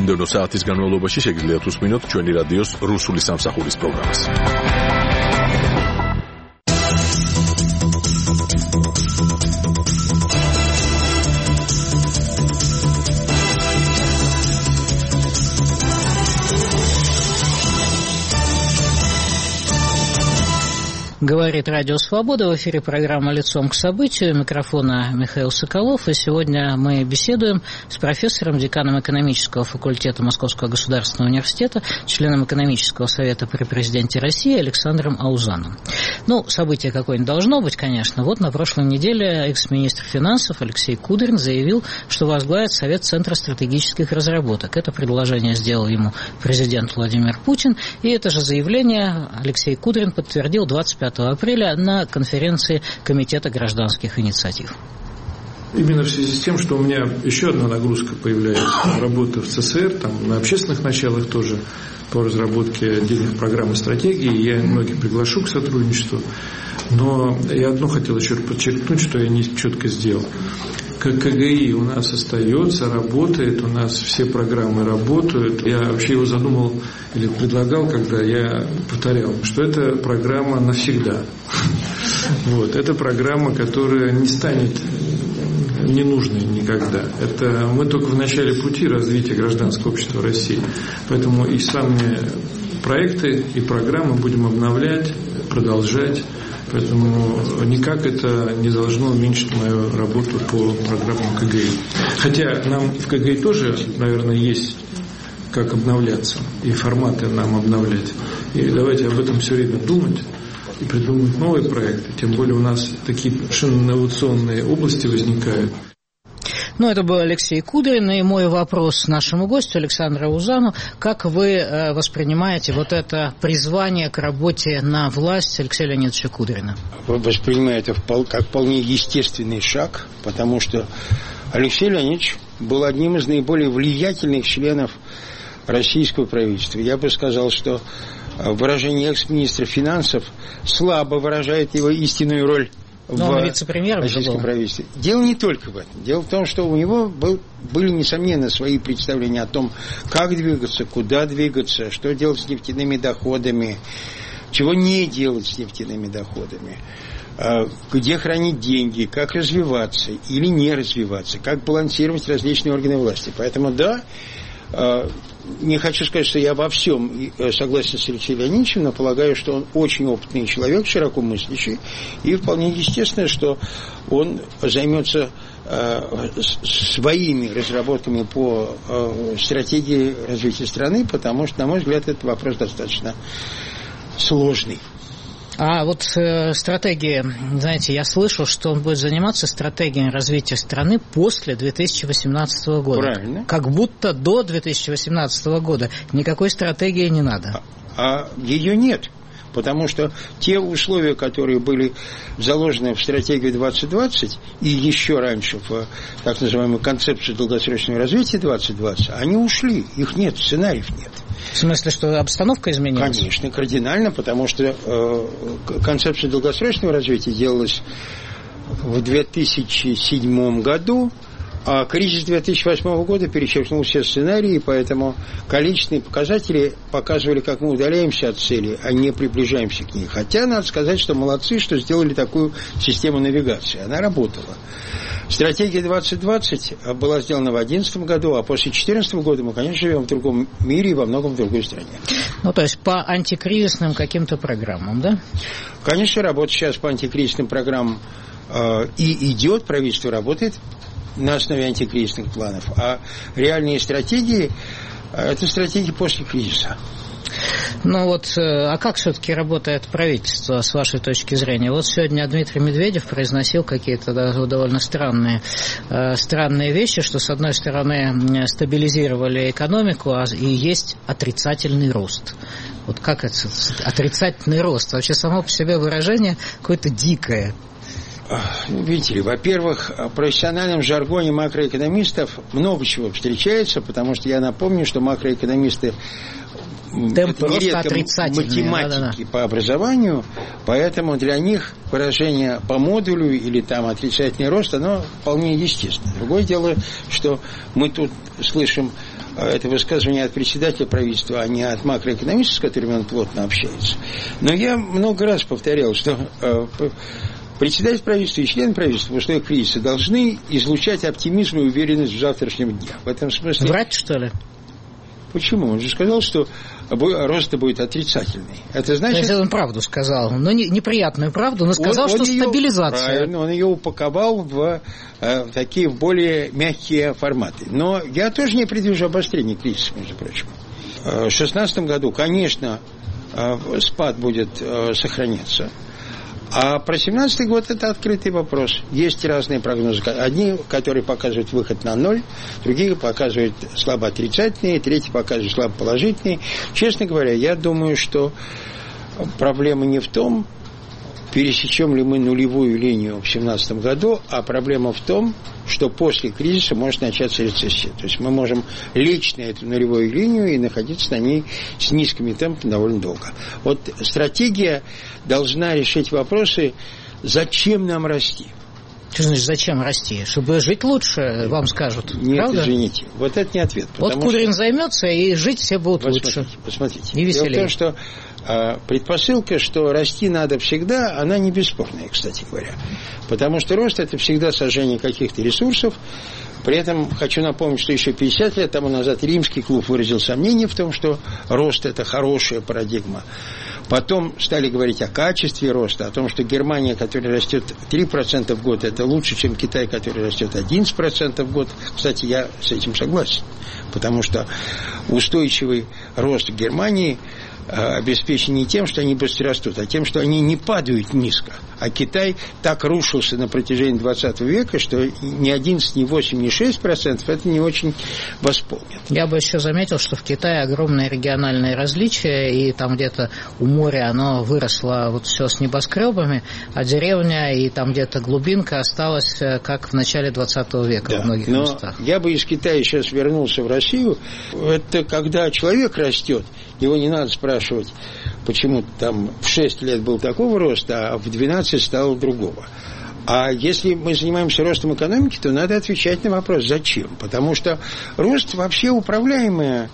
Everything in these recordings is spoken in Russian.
მომდევნო საათის განმავლობაში შეგიძლიათ უსმინოთ ჩვენი რადიოს რუსული სამსახურის პროგრამას. Говорит Радио Свобода, в эфире программа «Лицом к событию», микрофона Михаил Соколов, и сегодня мы беседуем с профессором, деканом экономического факультета Московского государственного университета, членом экономического совета при президенте России Александром Аузаном. Ну, событие какое-нибудь должно быть, конечно. Вот на прошлой неделе экс-министр финансов Алексей Кудрин заявил, что возглавит Совет Центра стратегических разработок. Это предложение сделал ему президент Владимир Путин, и это же заявление Алексей Кудрин подтвердил 25 апреля на конференции Комитета гражданских инициатив. Именно в связи с тем, что у меня еще одна нагрузка появляется, работа в ЦСР, там на общественных началах тоже по разработке отдельных программ и стратегий, я многих приглашу к сотрудничеству, но я одно хотел еще подчеркнуть, что я не четко сделал. Как КГИ у нас остается, работает, у нас все программы работают. Я вообще его задумал или предлагал, когда я повторял, что это программа навсегда. Вот, это программа, которая не станет ненужной никогда. Это мы только в начале пути развития гражданского общества России. Поэтому и сами проекты, и программы будем обновлять, продолжать. Поэтому никак это не должно уменьшить мою работу по программам КГИ. Хотя нам в КГИ тоже, наверное, есть как обновляться, и форматы нам обновлять. И давайте об этом все время думать и придумывать новые проекты. Тем более у нас такие совершенно инновационные области возникают. Ну, это был Алексей Кудрин, и мой вопрос нашему гостю Александру Аузану. Как вы воспринимаете вот это призвание к работе на власть Алексея Леонидовича Кудрина? Воспринимаю это как вполне естественный шаг, потому что Алексей Леонидович был одним из наиболее влиятельных членов российского правительства. Я бы сказал, что выражение экс-министра финансов слабо выражает его истинную роль в российском правительстве. Дело не только в этом. Дело в том, что у него были, несомненно, свои представления о том, как двигаться, куда двигаться, что делать с нефтяными доходами, чего не делать с нефтяными доходами, где хранить деньги, как развиваться или не развиваться, как балансировать различные органы власти. Поэтому, да, не хочу сказать, что я во всем согласен с Алексеем Леонидовичем, но полагаю, что он очень опытный человек, широко мыслящий, и вполне естественно, что он займется своими разработками по стратегии развития страны, потому что, на мой взгляд, этот вопрос достаточно сложный. А вот стратегии, знаете, я слышал, что он будет заниматься стратегией развития страны после 2018 года. Правильно. Как будто до 2018 года никакой стратегии не надо. А ее нет. Потому что те условия, которые были заложены в стратегию 2020 и еще раньше в так называемую концепцию долгосрочного развития 2020, они ушли, их нет, сценариев нет. В смысле, что обстановка изменилась? Конечно, кардинально, потому что концепция долгосрочного развития делалась в 2007 году, а кризис 2008 года перечеркнул все сценарии, поэтому количественные показатели показывали, как мы удаляемся от цели, а не приближаемся к ней. Хотя, надо сказать, что молодцы, что сделали такую систему навигации. Она работала. Стратегия 2020 была сделана в 2011 году, а после 2014 года мы, конечно, живем в другом мире и во многом в другой стране. Ну, то есть по антикризисным каким-то программам, да? Конечно, работа сейчас по антикризисным программам и идет, правительство работает на основе антикризисных планов, а реальные стратегии – это стратегии после кризиса. Ну вот, а как все-таки работает правительство, с вашей точки зрения? Вот сегодня Дмитрий Медведев произносил какие-то довольно странные вещи, что, с одной стороны, стабилизировали экономику, и есть отрицательный рост. Вот как это отрицательный рост? Вообще само по себе выражение какое-то дикое. Видите ли, во-первых, в профессиональном жаргоне макроэкономистов много чего встречается, потому что я напомню, что макроэкономисты темпы роста отрицательные. Математики по образованию, поэтому для них выражение по модулю или там отрицательный рост, оно вполне естественно. Другое дело, что мы тут слышим это высказывание от председателя правительства, а не от макроэкономиста, с которым он плотно общается. Но я много раз повторял, что председатель правительства и члены правительства в условиях кризиса должны излучать оптимизм и уверенность в завтрашнем дне. В этом смысле... Врать, что ли? Почему? Он же сказал, что рост будет отрицательный. Это значит... Если он правду сказал, но неприятную правду, но сказал, что стабилизация. Правильно, он ее упаковал в такие более мягкие форматы. Но я тоже не предвижу обострения кризиса, между прочим. В 2016 году, конечно, спад будет сохраняться. А про 2017 год это открытый вопрос. Есть разные прогнозы. Одни, которые показывают выход на ноль, другие показывают слабо отрицательные, третьи показывают слабо положительные. Честно говоря, я думаю, что проблема не в том, пересечем ли мы нулевую линию в 2017 году, а проблема в том, что после кризиса может начаться рецессия. То есть мы можем лечь на эту нулевую линию и находиться на ней с низкими темпами довольно долго. Вот стратегия должна решить вопросы, зачем нам расти. Что значит, зачем расти? Чтобы жить лучше, вам скажут. Нет, правда? Извините, вот это не ответ. Вот Кудрин займется, и жить все будут лучше. Посмотрите. И веселее. Дело в том, что предпосылка, что расти надо всегда, она не бесспорная, кстати говоря. Потому что рост – это всегда сожжение каких-то ресурсов. При этом хочу напомнить, что еще 50 лет тому назад Римский клуб выразил сомнение в том, что рост – это хорошая парадигма. Потом стали говорить о качестве роста, о том, что Германия, которая растет 3% в год, это лучше, чем Китай, который растет 11% в год. Кстати, я с этим согласен, потому что устойчивый рост Германии обеспечен не тем, что они быстро растут, а тем, что они не падают низко. А Китай так рушился на протяжении 20 века, что ни 11, ни 8, ни 6% это не очень восполнит. Я бы еще заметил, что в Китае огромные региональные различия, и там где-то у моря оно выросло вот все с небоскребами, а деревня и там где-то глубинка осталась как в начале 20 века, да, во многих местах. Я бы из Китая сейчас вернулся в Россию. Это когда человек растет, его не надо спрашивать, почему там в 6 лет был такого роста, а в 12 стало другого. А если мы занимаемся ростом экономики, то надо отвечать на вопрос, зачем? Потому что рост вообще управляемая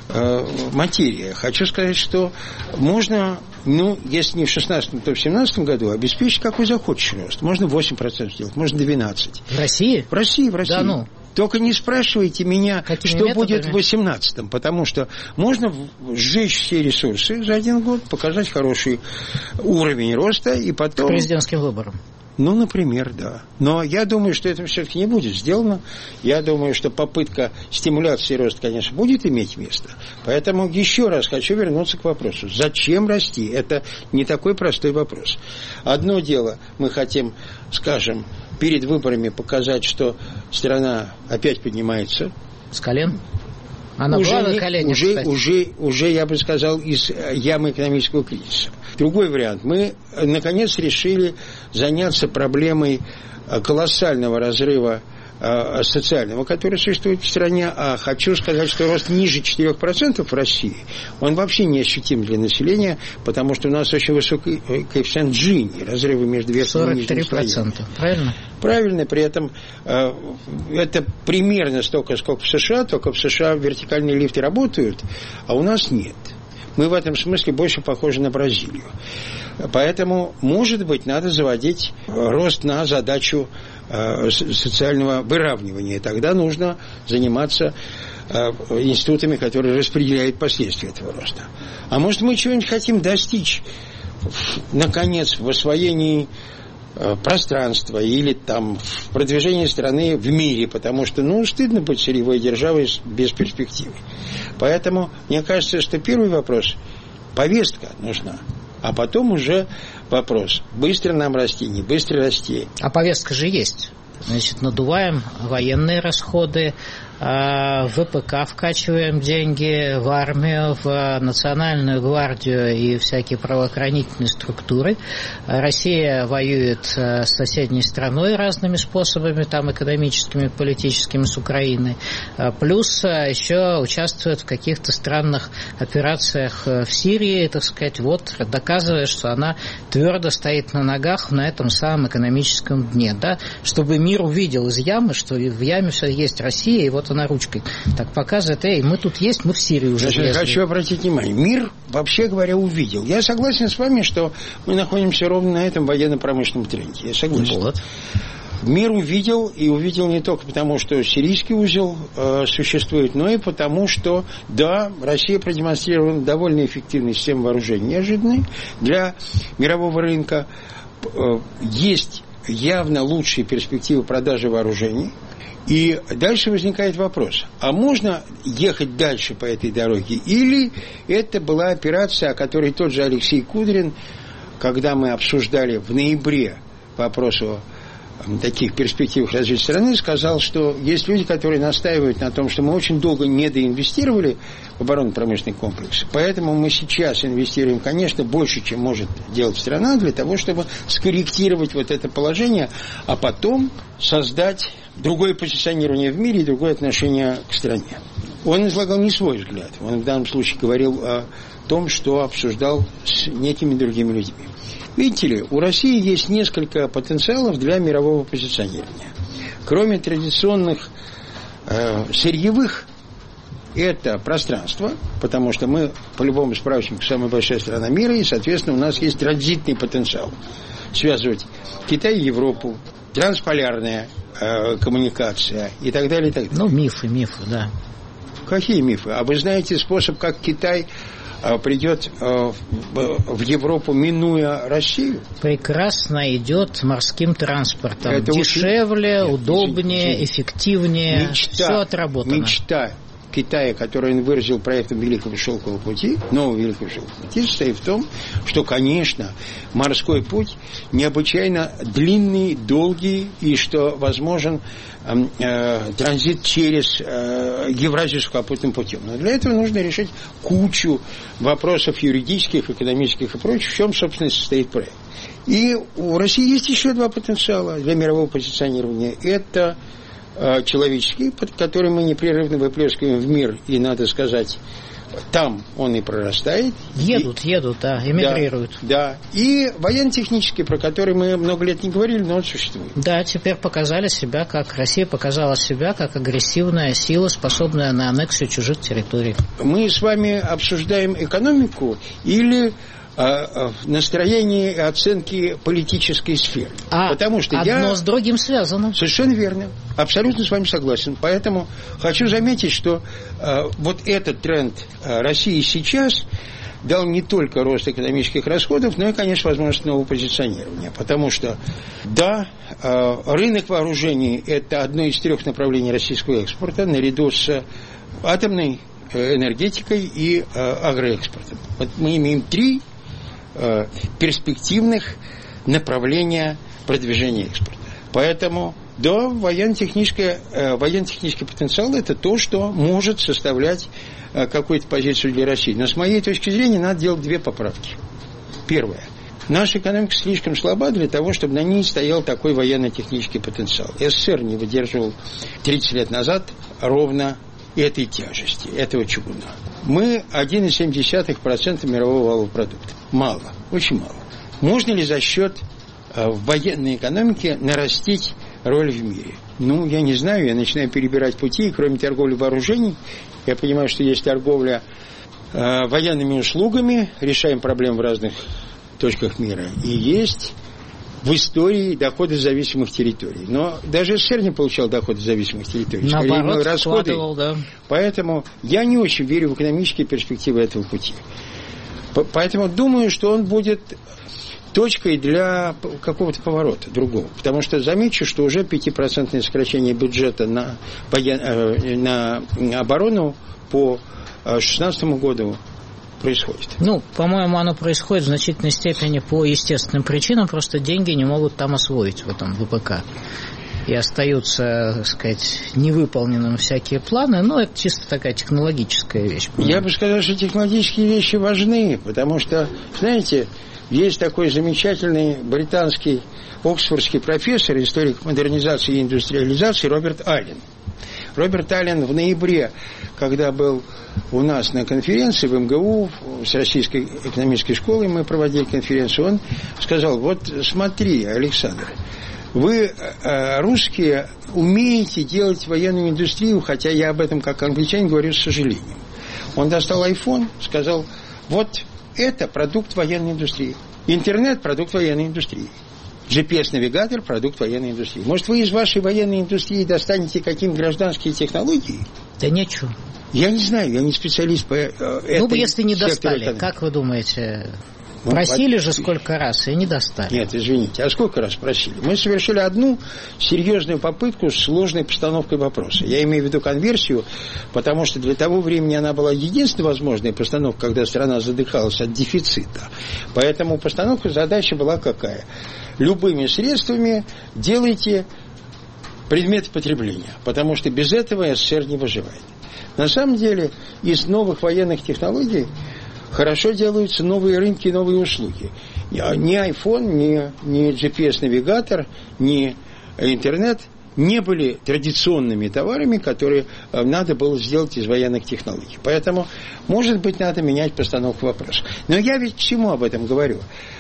материя. Хочу сказать, что можно, если не в 16, то в 2017 году обеспечить какой захочешь рост. Можно 8% сделать, можно 12%. В России? В России. Да ну. Только не спрашивайте меня, какими что методами? будет в 2018-м, потому что можно сжечь все ресурсы за один год, показать хороший уровень роста и потом... К президентским выборам. Например, да. Но я думаю, что это все-таки не будет сделано. Я думаю, что попытка стимуляции роста, конечно, будет иметь место. Поэтому еще раз хочу вернуться к вопросу. Зачем расти? Это не такой простой вопрос. Одно дело, мы хотим, скажем, перед выборами показать, что страна опять поднимается. С колен? Она была на коленях, уже, я бы сказал, из ямы экономического кризиса. Другой вариант. Мы, наконец, решили заняться проблемой колоссального разрыва социального, который существует в стране, а хочу сказать, что рост ниже 4% в России, он вообще не ощутим для населения, потому что у нас очень высокий коэффициент Джини, разрывы между верхним и нижним слоями. 43%, правильно? Правильно, при этом это примерно столько, сколько в США, только в США вертикальные лифты работают, а у нас нет. Мы в этом смысле больше похожи на Бразилию. Поэтому, может быть, надо заводить рост на задачу социального выравнивания. Тогда нужно заниматься институтами, которые распределяют последствия этого роста. А может, мы чего-нибудь хотим достичь, наконец, в освоении пространства или там в продвижении страны в мире, потому что, стыдно быть сырьевой державой без перспективы. Поэтому, мне кажется, что первый вопрос – повестка нужна. А потом уже вопрос, быстро нам расти, не быстро расти. А повестка же есть. Значит, надуваем военные расходы, в ВПК вкачиваем деньги, в армию, в национальную гвардию и всякие правоохранительные структуры. Россия воюет с соседней страной разными способами, там экономическими, политическими, с Украиной. Плюс еще участвует в каких-то странных операциях в Сирии, так сказать, вот, доказывая, что она твердо стоит на ногах на этом самом экономическом дне, да, чтобы мир увидел из ямы, что в яме все есть Россия, и вот она ручкой так показывает, мы тут есть, мы в Сирии уже влезли. Я хочу обратить внимание, мир, вообще говоря, увидел. Я согласен с вами, что мы находимся ровно на этом военно-промышленном тренде. Я согласен. Вот. Мир увидел, и увидел не только потому, что сирийский узел существует, но и потому, что, да, Россия продемонстрировала довольно эффективную систему вооружений, неожиданной для мирового рынка. Есть явно лучшие перспективы продажи вооружений. И дальше возникает вопрос, а можно ехать дальше по этой дороге? Или это была операция, о которой тот же Алексей Кудрин, когда мы обсуждали в ноябре вопрос о таких перспективах развития страны, сказал, что есть люди, которые настаивают на том, что мы очень долго недоинвестировали в оборонно-промышленный комплекс, поэтому мы сейчас инвестируем, конечно, больше, чем может делать страна, для того, чтобы скорректировать вот это положение, а потом создать другое позиционирование в мире и другое отношение к стране. Он излагал не свой взгляд, он в данном случае говорил о том, что обсуждал с некими другими людьми. Видите ли, у России есть несколько потенциалов для мирового позиционирования. Кроме традиционных сырьевых, это пространство, потому что мы, по любому справочнику, самая большая страна мира, и, соответственно, у нас есть транзитный потенциал. Связывать Китай и Европу, трансполярная коммуникация и так далее, и так далее. Ну, мифы, да. Какие мифы? А вы знаете способ, как Китай придет в Европу, минуя Россию? Прекрасно идет морским транспортом. Это дешевле, удобнее, эффективнее. Все отработано. Мечта Китая, который он выразил проектом Великого Шелкового пути, нового Великого Шелкового пути, состоит в том, что, конечно, морской путь необычайно длинный, долгий, и что возможен транзит через Евразию сухопутным путем. Но для этого нужно решить кучу вопросов юридических, экономических и прочих, в чем, собственно, состоит проект. И у России есть еще два потенциала для мирового позиционирования. Это человеческий, под который мы непрерывно выплескиваем в мир, и, надо сказать, там он и прорастает. Едут, да, эмигрируют. Да, и военно-технический, про который мы много лет не говорили, но он существует. Да, теперь показали себя, как Россия показала себя, как агрессивная сила, способная на аннексию чужих территорий. Мы с вами обсуждаем экономику или настроение и оценки политической сферы. Потому что одно с другим связано. Совершенно верно. Абсолютно с вами согласен. Поэтому хочу заметить, что вот этот тренд России сейчас дал не только рост экономических расходов, но и, конечно, возможность нового позиционирования. Потому что, да, рынок вооружений – это одно из трех направлений российского экспорта, наряду с атомной энергетикой и агроэкспортом. Вот мы имеем три перспективных направления продвижения экспорта. Поэтому, да, военно-технический потенциал – это то, что может составлять какую-то позицию для России. Но с моей точки зрения надо делать две поправки. Первое. Наша экономика слишком слаба для того, чтобы на ней стоял такой военно-технический потенциал. СССР не выдерживал 30 лет назад ровно этой тяжести, этого чугуна. Мы 1,7% мирового валового продукта. Мало, очень мало. Можно ли за счет военной экономики нарастить роль в мире? Ну, я не знаю, я начинаю перебирать пути, и кроме торговли вооружений, я понимаю, что есть торговля военными услугами, решаем проблемы в разных точках мира, и есть в истории доходы зависимых территорий. Но даже СССР не получал доходы зависимых территорий. Наоборот, складывал, да. Поэтому я не очень верю в экономические перспективы этого пути. Поэтому думаю, что он будет точкой для какого-то поворота другого. Потому что замечу, что уже 5% сокращение бюджета на оборону по 2016 году происходит. Ну, по-моему, оно происходит в значительной степени по естественным причинам, просто деньги не могут там освоить в этом ВПК. и остаются, так сказать, невыполненными всякие планы, но это чисто такая технологическая вещь. Я бы сказал, что технологические вещи важны, потому что, знаете, есть такой замечательный британский оксфордский профессор, историк модернизации и индустриализации Роберт Аллен. Роберт Аллен в ноябре, когда был у нас на конференции в МГУ, с Российской экономической школой мы проводили конференцию, он сказал: вот смотри, Александр, вы, русские, умеете делать военную индустрию, хотя я об этом как англичанин говорю с сожалением. Он достал iPhone, сказал: вот это продукт военной индустрии. Интернет – продукт военной индустрии. GPS-навигатор – продукт военной индустрии. Может, вы из вашей военной индустрии достанете какие-нибудь гражданские технологии? Да нечего. Я не знаю, я не специалист по этой. Ну, если не достали, как вы думаете? Просили же сколько раз и не достали. Нет, извините, а сколько раз просили? Мы совершили одну серьезную попытку с сложной постановкой вопроса. Я имею в виду конверсию, потому что для того времени она была единственной возможной постановкой, когда страна задыхалась от дефицита. Поэтому постановка задачи была какая? Любыми средствами делайте предмет потребления, потому что без этого СССР не выживает. На самом деле, из новых военных технологий хорошо делаются новые рынки и новые услуги. Ни iPhone, ни GPS-навигатор, ни интернет не были традиционными товарами, которые надо было сделать из военных технологий. Поэтому, может быть, надо менять постановку вопроса. Но я ведь к чему об этом говорю?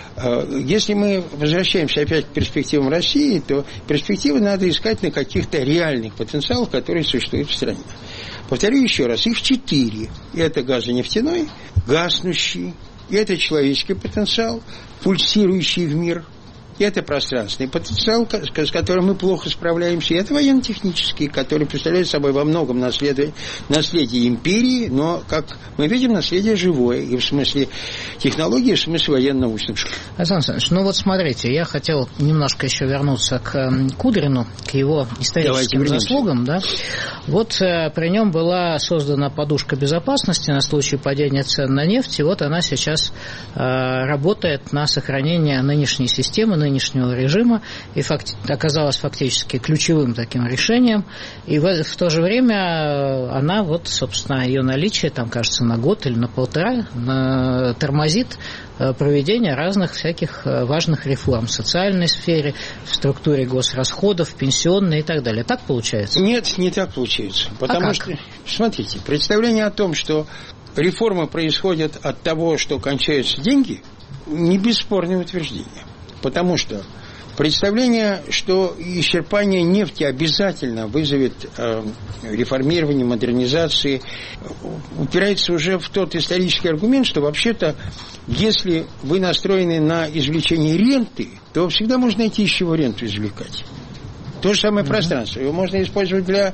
Если мы возвращаемся опять к перспективам России, то перспективы надо искать на каких-то реальных потенциалах, которые существуют в стране. Повторю еще раз, их 4. Это газонефтяной, гаснущий, это человеческий потенциал, пульсирующий в мир, это пространственный потенциал, с которым мы плохо справляемся, и это военно-технический, который представляет собой во многом наследие империи, но, как мы видим, наследие живое, и в смысле технологии, и в смысле военно-научных. Александр Александрович, ну вот смотрите, я хотел немножко еще вернуться к Кудрину, к его историческим заслугам. Да? Вот при нем была создана подушка безопасности на случай падения цен на нефть, и вот она сейчас работает на сохранение нынешней системы, нынешнего режима, и оказалась фактически ключевым таким решением, и в то же время она, вот, собственно, ее наличие, там, кажется, на год или на полтора тормозит проведение разных всяких важных реформ в социальной сфере, в структуре госрасходов, пенсионной и так далее. Так получается? Нет, не так получается. Потому что, смотрите, представление о том, что реформы происходят от того, что кончаются деньги, не бесспорное утверждение. Потому что представление, что исчерпание нефти обязательно вызовет реформирование, модернизации, упирается уже в тот исторический аргумент, что вообще-то, если вы настроены на извлечение ренты, то всегда можно найти из чего ренту извлекать. То же самое пространство. Его можно использовать для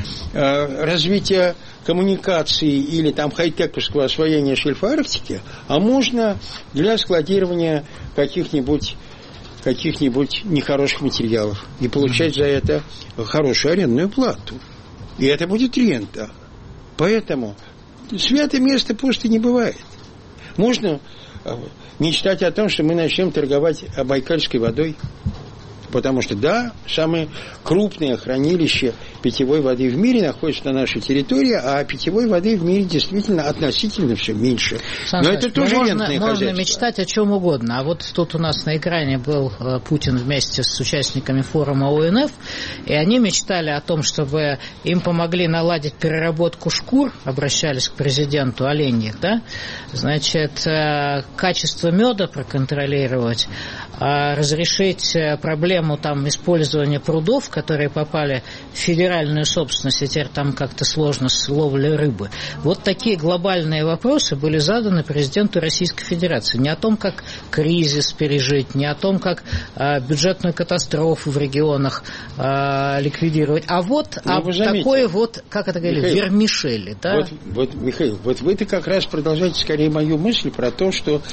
развития коммуникации или там хай-тековского освоения шельфа Арктики, а можно для складирования каких-нибудь нехороших материалов и получать за это хорошую арендную плату. И это будет рента. Поэтому святое место пусто не бывает. Можно мечтать о том, что мы начнем торговать байкальской водой. Потому что, да, самое крупное хранилище питьевой воды в мире находится на нашей территории, а питьевой воды в мире действительно относительно все меньше. Но это тоже рентное хозяйство. Можно мечтать о чем угодно. А вот тут у нас на экране был Путин вместе с участниками форума ОНФ, и они мечтали о том, чтобы им помогли наладить переработку шкур, обращались к президенту оленьих, да, значит, качество меда проконтролировать, разрешить проблему там использования прудов, которые попали в федеральную собственность, и теперь там как-то сложно с ловлей рыбы. Вот такие глобальные вопросы были заданы президенту Российской Федерации. Не о том, как кризис пережить, не о том, как бюджетную катастрофу в регионах ликвидировать, а вот такое вот, как это говорили, вермишели. Да? Вот, Михаил, вот вы-то как раз продолжаете скорее мою мысль про то, что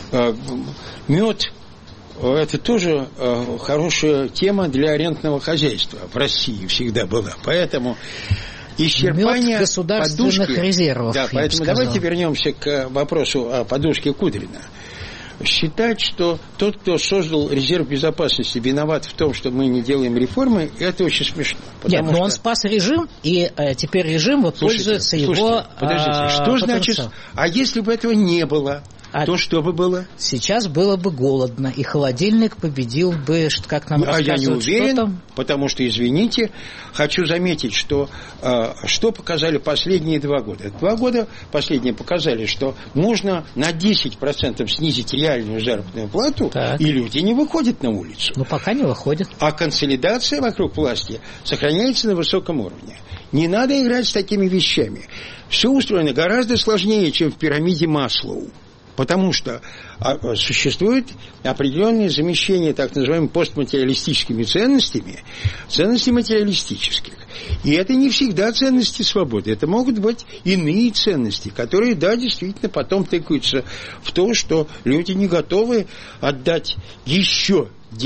мед это тоже хорошая тема для рентного хозяйства. В России всегда была. Поэтому исчерпание государственных подушки, резервов. Да, поэтому давайте вернемся к вопросу о подушке Кудрина. считать, что тот, кто создал резерв безопасности, виноват в том, что мы не делаем реформы, это очень смешно. Нет, но он спас режим, и теперь режим пользуется его подождите, что значит, а если бы этого не было, то что бы было? Сейчас было бы голодно, и холодильник победил бы, как нам рассказывают. А я не уверен, что там? потому что, извините, хочу заметить, что показали последние 2 года. 2 года последние показали, что можно на 10% снизить реальную заработную плату, так. И люди не выходят на улицу. Но пока не выходят. А консолидация вокруг власти сохраняется на высоком уровне. Не надо играть с такими вещами. Все устроено гораздо сложнее, чем в пирамиде Маслоу. Потому что существует определенное замещение так называемыми постматериалистическими ценностями материалистических. И это не всегда ценности свободы. Это могут быть иные ценности, которые, да, действительно потом тыкаются в то, что люди не готовы отдать еще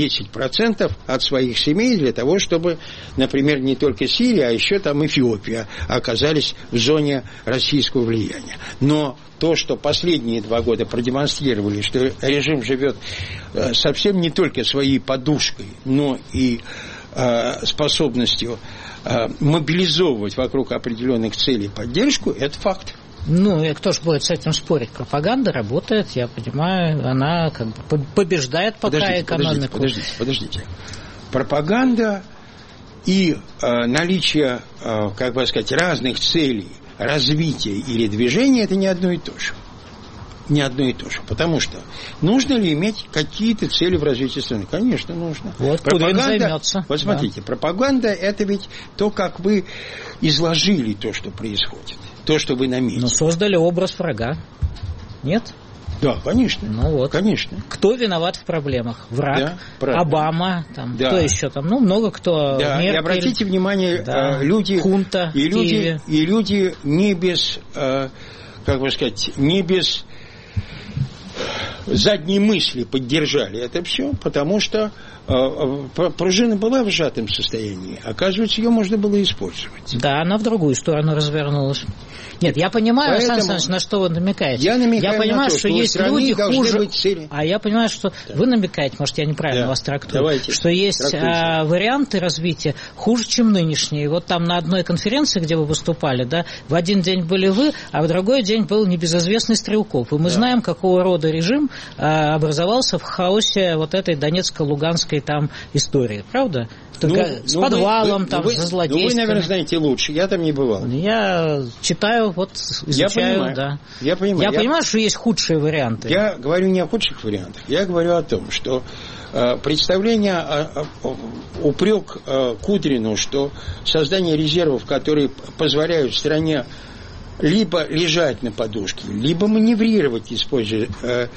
10% от своих семей для того, чтобы, например, не только Сирия, а еще там Эфиопия оказались в зоне российского влияния. Но то, что последние 2 года продемонстрировали, что режим живет совсем не только своей подушкой, но и способностью мобилизовывать вокруг определенных целей поддержку, это факт. Ну, и кто ж будет с этим спорить? Пропаганда работает, я понимаю, она как бы побеждает пока экономику. Подождите. Пропаганда и наличие, как бы сказать, разных целей развития или движения – это не одно и то же. Не одно и то же. Потому что нужно ли иметь какие-то цели в развитии страны? Конечно, нужно. Вот Кудрин займется. Вот смотрите, да. Пропаганда – это ведь то, как вы изложили то, что происходит. То, что вы наметили. Но создали образ врага. Нет? Да, конечно. Ну вот. Конечно. Кто виноват в проблемах? Враг, да, Обама, там, да. Кто еще там? Ну, много кто. Да, Меркель, и обратите внимание, да. Люди... Хунта и в Киеве. И люди не без, как бы сказать, не без задней мысли поддержали это все, потому что пружина была в сжатом состоянии. Оказывается, ее можно было использовать. Да, она в другую сторону развернулась. Нет, я понимаю, Александр Александрович, на что вы намекаете. Я понимаю, на то, что есть люди хуже. Цели. А я понимаю, что вы намекаете, может, я неправильно вас трактую, давайте, что есть варианты развития хуже, чем нынешние. Вот там на одной конференции, где вы выступали, да, в один день были вы, а в другой день был небезызвестный Стрелков. И мы знаем, какого рода режим образовался в хаосе вот этой Донецко-Луганской там истории, правда? С подвалом, за злодействами. Вы, наверное, знаете лучше. Я там не бывал. Я читаю, изучаю. Я понимаю. Я понимаю, что есть худшие варианты. Я говорю не о худших вариантах. Я говорю о том, что представление, упрек Кудрину, что создание резервов, которые позволяют стране либо лежать на подушке, либо маневрировать, используя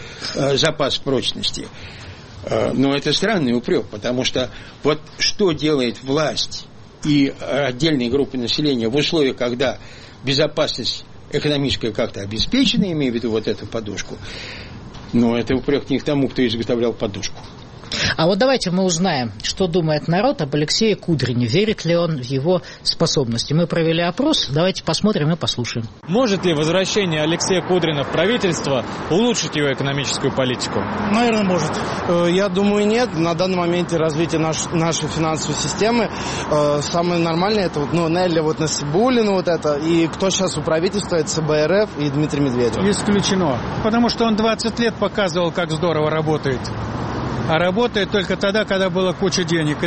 запас прочности. Но это странный упрек, потому что вот что делает власть и отдельные группы населения в условиях, когда безопасность экономическая как-то обеспечена, имея в виду вот эту подушку, но это упрек не к тому, кто изготовлял подушку. А вот давайте мы узнаем, что думает народ об Алексее Кудрине. Верит ли он в его способности? Мы провели опрос. Давайте посмотрим и послушаем. Может ли возвращение Алексея Кудрина в правительство улучшить его экономическую политику? Наверное, может. Я думаю, нет. На данный момент развитие нашей финансовой системы самое нормальное это вот, Нелли Насибуллина вот это. И кто сейчас у правительства, это ЦБ РФ и Дмитрий Медведев. Исключено. Потому что он 20 лет показывал, как здорово работает. А работает только тогда, когда была куча денег.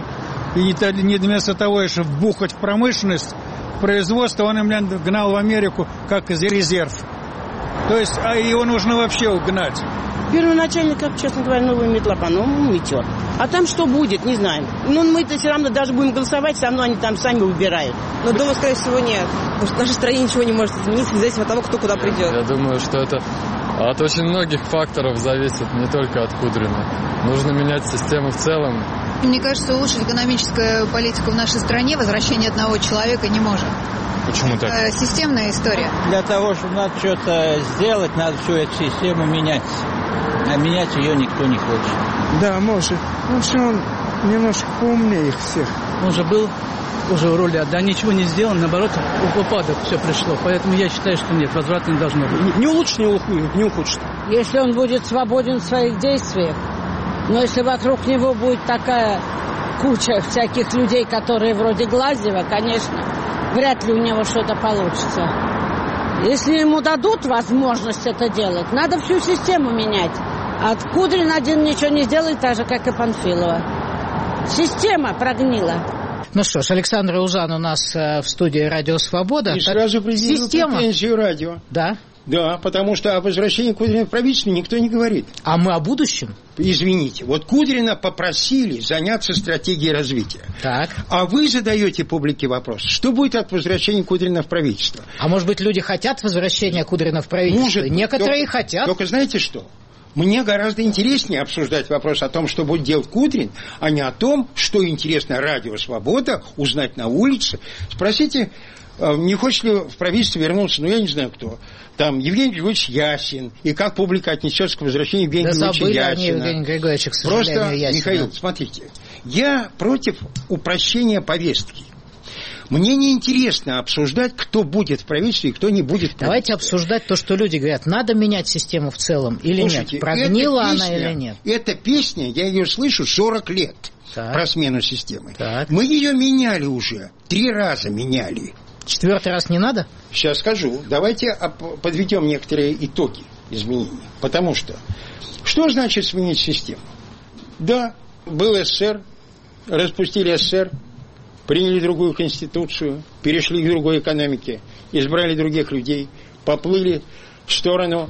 И не вместо того, чтобы вбухать в промышленность, в производство, он им гнал в Америку как резерв. То есть, его нужно вообще угнать. Первый начальник, честно говоря, новый метла, по-новому метет. А там что будет, не знаем. Мы-то все равно даже будем голосовать, все равно они там сами выбирают. Но дома, скорее всего, нет. Потому что в нашей стране ничего не может измениться, независимо от того, кто куда придет. Я думаю, что это от очень многих факторов зависит, не только от Кудрина. Нужно менять систему в целом. Мне кажется, улучшить экономическую политику в нашей стране возвращение одного человека не может. Почему так? Это системная история. Для того, чтобы надо что-то сделать, надо всю эту систему менять. А менять ее никто не хочет. Да, может. Он немножко поумнее их всех. Он же был уже в роли, да, ничего не сделал, наоборот, в упадок все пришло. Поэтому я считаю, что нет, возврата не должно быть. Не улучшит, не ухудшит. если он будет свободен в своих действиях. Но если вокруг него будет такая куча всяких людей, которые вроде Глазьева, конечно, вряд ли у него что-то получится. Если ему дадут возможность это делать, надо всю систему менять. А Кудрин один ничего не сделает, так же, как и Панфилова. Система прогнила. Ну что ж, Александр Узан у нас в студии «Радио Свобода». И сразу предъявил претензию радио. Да. Да, потому что о возвращении Кудрина в правительство никто не говорит. А мы о будущем? Извините, вот Кудрина попросили заняться стратегией развития. Так. А вы задаете публике вопрос, что будет от возвращения Кудрина в правительство? А может быть, люди хотят возвращения Кудрина в правительство? Может, некоторые хотят. Только знаете что? Мне гораздо интереснее обсуждать вопрос о том, что будет делать Кудрин, а не о том, что интересно радио «Свобода» узнать на улице. Спросите, не хочет ли в правительство вернуться, я не знаю кто, там Евгений Григорьевич Ясин, и как публика отнесется к возвращению Евгения Григорьевича Ясина. Евгения Григорьевича, к сожалению, Просто, Ясина. Михаил, смотрите, я против упрощения повестки. Мне неинтересно обсуждать, кто будет в правительстве и кто не будет в правительстве. Давайте обсуждать то, что люди говорят. Надо менять систему в целом или Слушайте, нет? Прогнила она или нет? Эта песня, я ее слышу 40 лет. Так. Про смену системы. Так. Мы ее меняли уже. 3 раза меняли. 4-й раз не надо? Сейчас скажу. Давайте подведем некоторые итоги изменений. Потому что значит сменить систему? Да, был СССР, распустили СССР, приняли другую конституцию, перешли к другой экономике, избрали других людей, поплыли в сторону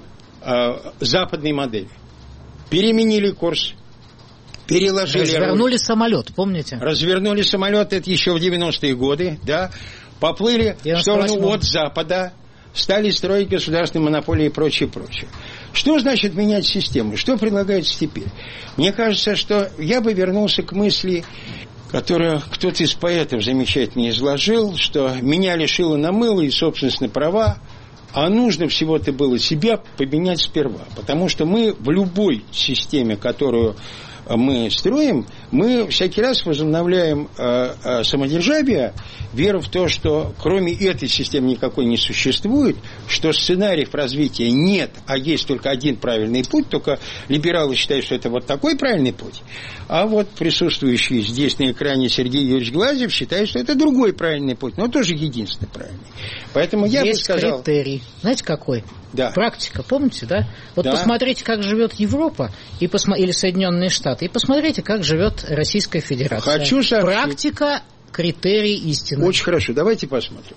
западной модели. Переменили курс, переложили... Развернули самолет, помните? Развернули самолет, это еще в 90-е годы, да. Поплыли в сторону от Запада, стали строить государственные монополии и прочее, прочее. Что значит менять систему? Что предлагается теперь? Мне кажется, что я бы вернулся к мысли, которую кто-то из поэтов замечательно изложил, что меняли шило на мыло и собственность на права, а нужно всего-то было себя поменять сперва. Потому что мы в любой системе, которую мы строим, мы всякий раз возобновляем самодержавие, веру в то, что кроме этой системы никакой не существует, что сценариев развития нет, а есть только один правильный путь, только либералы считают, что это вот такой правильный путь, а вот присутствующий здесь на экране Сергей Юрьевич Глазьев считает, что это другой правильный путь, но тоже единственный правильный. Поэтому я бы сказал... Есть критерий. Знаете, какой? Да. Практика, помните, да? Вот да. Посмотрите, как живет Европа или Соединенные Штаты, и посмотрите, как живет Российская Федерация. Хочу сообщить. Практика, критерий истины. Очень хорошо, давайте посмотрим,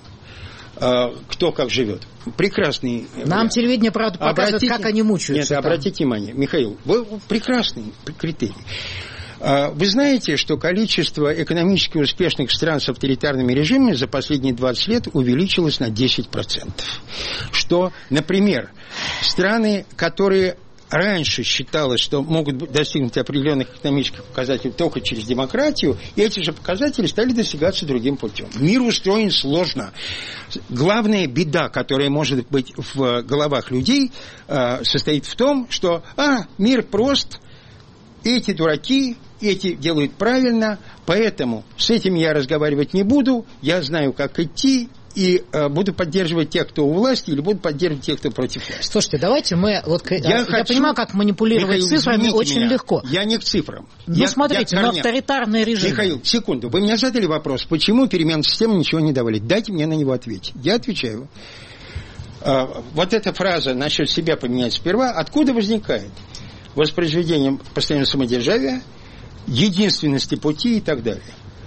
кто как живет. Прекрасный. Нам телевидение, правда, показывает, как они мучаются. Нет, обратите внимание, Михаил, прекрасный критерий. Вы знаете, что количество экономически успешных стран с авторитарными режимами за последние 20 лет увеличилось на 10%. Что, например, страны, которые раньше считалось, что могут достигнуть определенных экономических показателей только через демократию, и эти же показатели стали достигаться другим путем. Мир устроен сложно. Главная беда, которая может быть в головах людей, состоит в том, что мир прост, эти дураки, эти делают правильно, поэтому с этим я разговаривать не буду, я знаю, как идти, и буду поддерживать тех, кто у власти, или буду поддерживать тех, кто против власти. Слушайте, давайте мы... Я понимаю, как манипулировать Михаил, цифрами очень легко. Я не к цифрам. Смотрите, но авторитарный режим... Михаил, секунду. Вы мне задали вопрос, почему перемен системы ничего не давали? Дайте мне на него ответить. Я отвечаю. Вот эта фраза «насчет себя поменять сперва» откуда возникает? Воспроизведением постоянного самодержавия, единственности пути и так далее.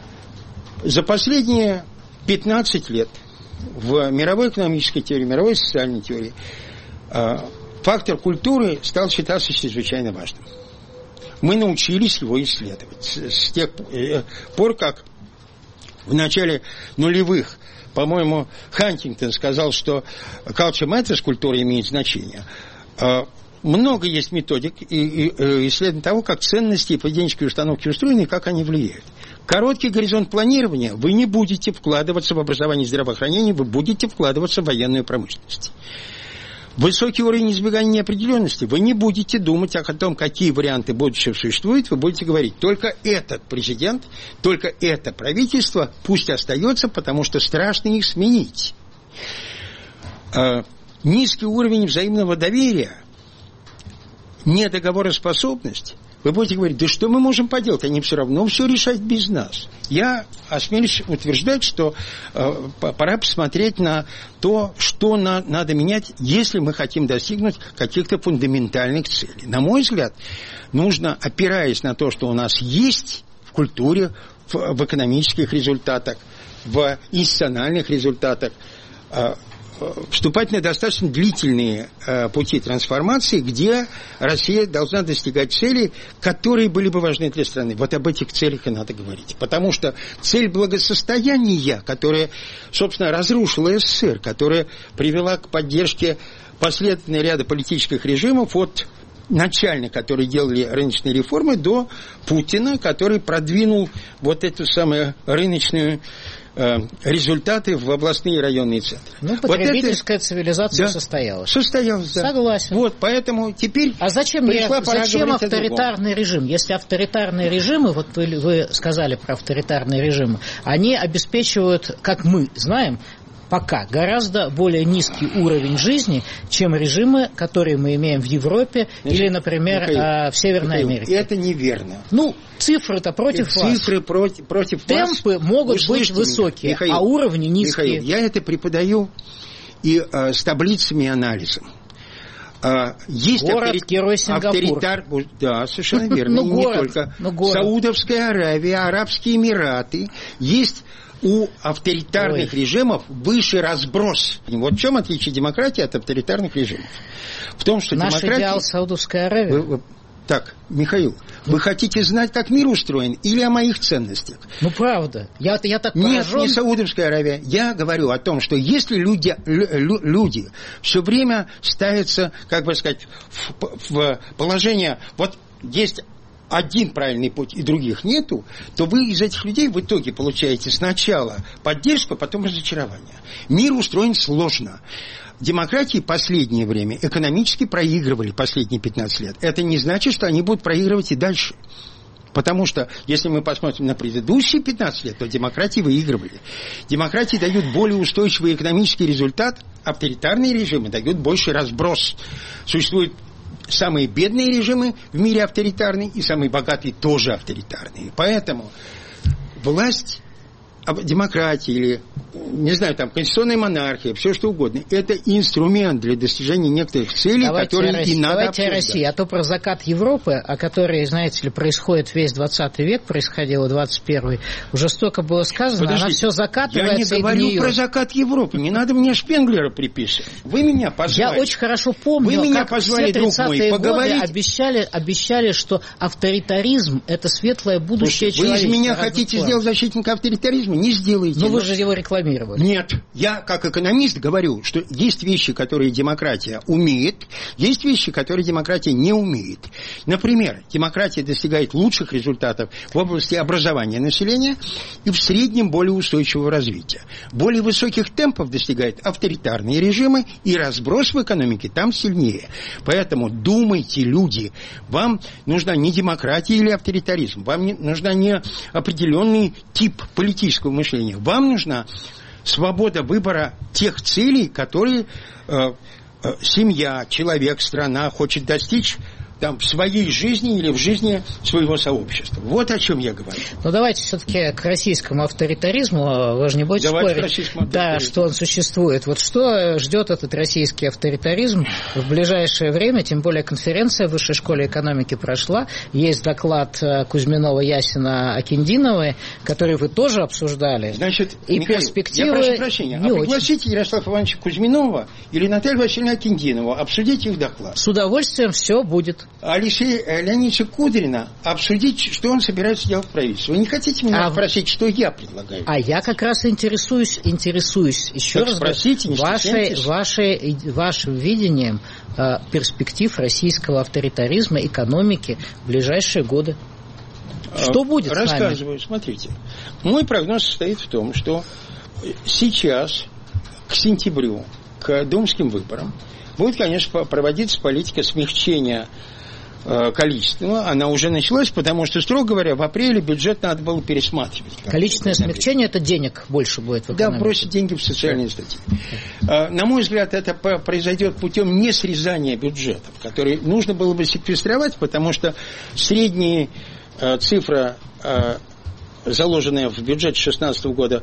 За последние 15 лет в мировой экономической теории, мировой социальной теории фактор культуры стал считаться чрезвычайно важным. Мы научились его исследовать. С тех пор, как в начале нулевых, по-моему, Хантингтон сказал, что culture matters, культура имеет значение. Много есть методик и исследований того, как ценности и поведенческие установки устроены и как они влияют. Короткий горизонт планирования: вы не будете вкладываться в образование и здравоохранение, вы будете вкладываться в военную промышленность. Высокий уровень избегания неопределенности: вы не будете думать о том, какие варианты будущего существуют, вы будете говорить: только этот президент, только это правительство пусть остается, потому что страшно их сменить. Низкий уровень взаимного доверия недоговороспособность, вы будете говорить, да что мы можем поделать, они все равно все решают без нас. Я осмелюсь утверждать, что пора посмотреть на то, что надо менять, если мы хотим достигнуть каких-то фундаментальных целей. На мой взгляд, нужно, опираясь на то, что у нас есть в культуре, в экономических результатах, в институциональных результатах, вступать на достаточно длительные пути трансформации, где Россия должна достигать целей, которые были бы важны для страны. Вот об этих целях и надо говорить. Потому что цель благосостояния, которая, собственно, разрушила СССР, которая привела к поддержке последовательного ряда политических режимов от начальных, которые делали рыночные реформы, до Путина, который продвинул вот эту самую рыночную результаты в областные и районные центры. Ну, потребительская цивилизация состоялась. Состоялась, да. Согласен. Вот, поэтому теперь зачем авторитарный режим? Если авторитарные режимы, вот вы сказали про авторитарные режимы, они обеспечивают, как мы знаем, пока гораздо более низкий уровень жизни, чем режимы, которые мы имеем в Европе или, например, в Северной Америке. Это неверно. Ну, цифры-то против вас. Цифры против вас. Темпы могут быть высокие, Михаил, а уровни низкие. Михаил, я это преподаю и с таблицами и анализом. Есть герой Сингапур. Да, совершенно верно. И не только. Саудовская Аравия, Арабские Эмираты. Есть у авторитарных режимов выше разброс. Вот в чем отличие демократии от авторитарных режимов? В том, что наш демократия... идеал Саудовской Аравии. Так, Михаил, вы хотите знать, как мир устроен, или о моих ценностях? Ну, правда. Я так поражен. Нет, не Саудовская Аравия. Я говорю о том, что если люди все время ставятся, как бы сказать, в положение... Вот есть один правильный путь и других нету, то вы из этих людей в итоге получаете сначала поддержку, а потом разочарование. Мир устроен сложно. Демократии в последнее время экономически проигрывали последние 15 лет. Это не значит, что они будут проигрывать и дальше. Потому что, если мы посмотрим на предыдущие 15 лет, то демократии выигрывали. Демократии дают более устойчивый экономический результат, авторитарные режимы дают больший разброс. Существуют самые бедные режимы в мире авторитарные, и самые богатые тоже авторитарные. Поэтому власть, демократия или, не знаю, там, конституционная монархия, все что угодно, это инструмент для достижения некоторых целей, которые и надо обсуждать. Давайте о России. А то про закат Европы, о которой, знаете ли, происходит весь 20 век, происходило 21-й, уже столько было сказано, она все закатывается. Я не говорю про закат Европы, не надо мне Шпенглера приписывать. Вы меня позвали. Я очень хорошо помню, вы меня как позвали, все 30-е годы обещали, что авторитаризм – это светлое будущее человека. Вы из меня хотите сделать защитника авторитаризма? Не сделаете. Но вы же его рекламировали. Нет. Я, как экономист, говорю, что есть вещи, которые демократия умеет, есть вещи, которые демократия не умеет. Например, демократия достигает лучших результатов в области образования населения и в среднем более устойчивого развития. Более высоких темпов достигают авторитарные режимы, и разброс в экономике там сильнее. Поэтому думайте, люди, вам нужна не демократия или авторитаризм, вам нужна не определенный тип политического мышления. Вам нужна свобода выбора тех целей, которые семья, человек, страна хочет достичь там, в своей жизни или в жизни своего сообщества. Вот о чем я говорю. Ну, давайте все-таки к российскому авторитаризму. Вы же не будете спорить, да, что он существует. Вот что ждет этот российский авторитаризм в ближайшее время, тем более конференция в Высшей школе экономики прошла. Есть доклад Кузьминова, Ясина, Акиндиновой, который вы тоже обсуждали. Значит, и Михаил, перспективы я прошу прощения, пригласите Ярослава Ивановича Кузьминова или Наталью Васильевну Акиндинову, обсудите их доклад. С удовольствием все будет. Алексея Леонидовича Кудрина обсудить, что он собирается делать в правительстве. Вы не хотите меня спросить, что я предлагаю? А я как раз интересуюсь еще так раз спросите, вашим видением перспектив российского авторитаризма, экономики в ближайшие годы. Что будет с нами? Рассказываю, смотрите. Мой прогноз состоит в том, что сейчас, к сентябрю, к думским выборам, будет, конечно, проводиться политика смягчения количественного, она уже началась, потому что, строго говоря, в апреле бюджет надо было пересматривать. Количественное смягчение – это денег больше будет в экономике. Да, бросить деньги в социальные статьи. На мой взгляд, это произойдет путем не срезания бюджетов, которые нужно было бы секвестровать, потому что средняя цифра, заложенная в бюджете 2016 года,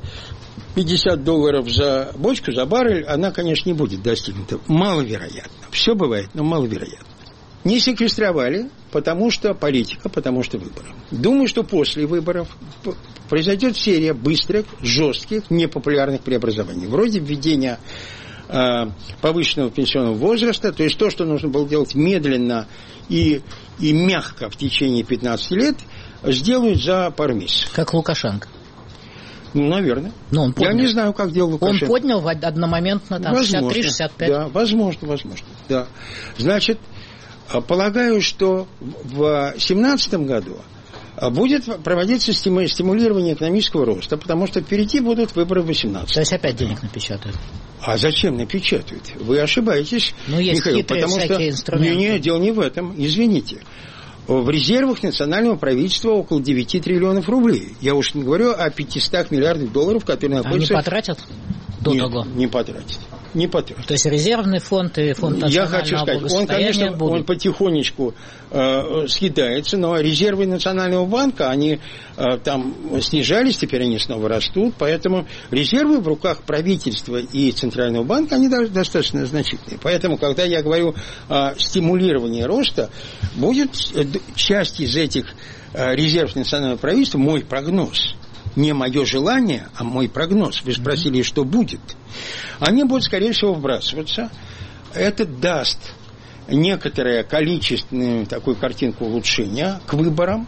$50 за бочку, за баррель, она, конечно, не будет достигнута. Маловероятно. Все бывает, но маловероятно. Не секвестровали, потому что политика, потому что выборы. Думаю, что после выборов произойдет серия быстрых, жестких, непопулярных преобразований. Вроде введения повышенного пенсионного возраста, то есть то, что нужно было делать медленно и мягко в течение 15 лет, сделают за пару месяцев. Как Лукашенко. Ну, наверное. Я не знаю, как делал Лукашенко. Он поднял одномоментно там 63-65. Да, возможно. Да. Значит, полагаю, что в 2017 году будет проводиться стимулирование экономического роста, потому что впереди будут выборы в 2018. То есть опять денег напечатают? А зачем напечатают? Вы ошибаетесь, Михаил, потому что... инструменты. Дело не в этом, извините. В резервах национального правительства около 9 триллионов рублей. Я уж не говорю о 500 миллиардах долларов, которые находятся... Они потратят до того? Не потратят. Не потратят. То есть резервный фонд и фонд национального благосостояния будут? Он потихонечку съедается, но резервы Национального банка, они там снижались, теперь они снова растут, поэтому резервы в руках правительства и Центрального банка, они достаточно значительные. Поэтому, когда я говорю о стимулировании роста, будет часть из этих резервов национального правительства, мой прогноз, не мое желание, а мой прогноз. Вы спросили, что будет. Они будут, скорее всего, вбрасываться. Это даст некоторое количественную такую картинку улучшения к выборам,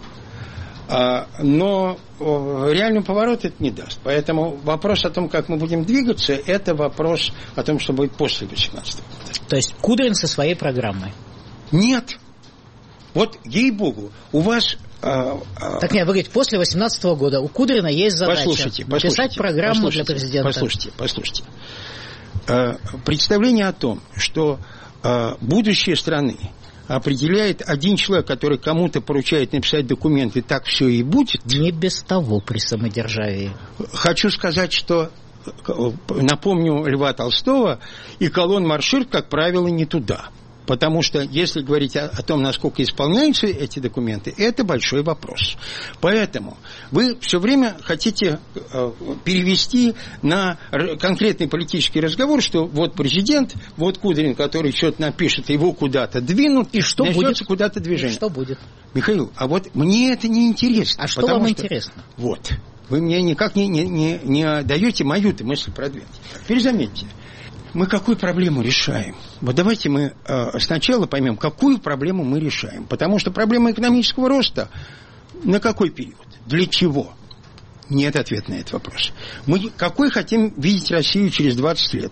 но реальный поворот это не даст. Поэтому вопрос о том, как мы будем двигаться, это вопрос о том, что будет после 2018 года. То есть Кудрин со своей программой? Нет. Вот, ей-богу, у вас... Так нет, вы говорите, после 2018 года у Кудрина есть задача написать программу для президента. Послушайте. Представление о том, что будущее страны определяет один человек, который кому-то поручает написать документы, так все и будет. Не без того при самодержавии. Хочу сказать, что, напомню Льва Толстого, и колонн марширует, как правило, не туда. Потому что, если говорить о том, насколько исполняются эти документы, это большой вопрос. Поэтому вы все время хотите перевести на конкретный политический разговор, что вот президент, вот Кудрин, который что-то напишет, его куда-то двинут, и что будет? Куда-то движение. И что будет? Михаил, а вот мне это не интересно. А что вам интересно? Вот. Вы мне никак не даете мою-то мысль продвинуть. Теперь заметьте. Мы какую проблему решаем? Вот давайте мы сначала поймем, какую проблему мы решаем. Потому что проблема экономического роста на какой период? Для чего? Нет ответа на этот вопрос. Мы какой хотим видеть Россию через 20 лет?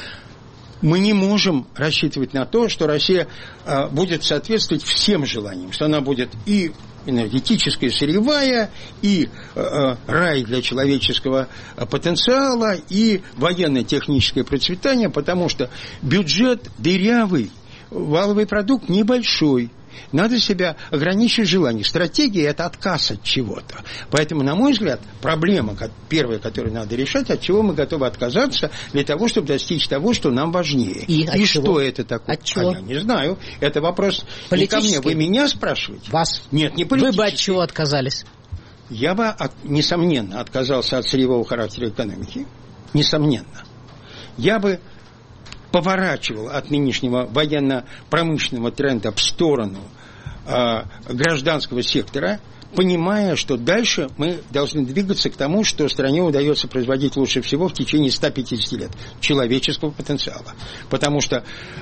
Мы не можем рассчитывать на то, что Россия будет соответствовать всем желаниям. Что она будет и энергетическая, сырьевая, и рай для человеческого потенциала, и военно-техническое процветание, потому что бюджет дырявый, валовый продукт небольшой. Надо себя ограничить желанием. Стратегия – это отказ от чего-то. Поэтому, на мой взгляд, проблема первая, которую надо решать, от чего мы готовы отказаться для того, чтобы достичь того, что нам важнее. И что это такое? От чего? Я не знаю. Это вопрос не ко мне. Вы меня спрашиваете? Вас? Нет, не политический. Вы бы от чего отказались? Я бы, несомненно, отказался от сырьевого характера экономики. Несомненно. Я бы поворачивал от нынешнего военно-промышленного тренда в сторону гражданского сектора, понимая, что дальше мы должны двигаться к тому, что стране удается производить лучше всего в течение 150 лет человеческого потенциала. Потому что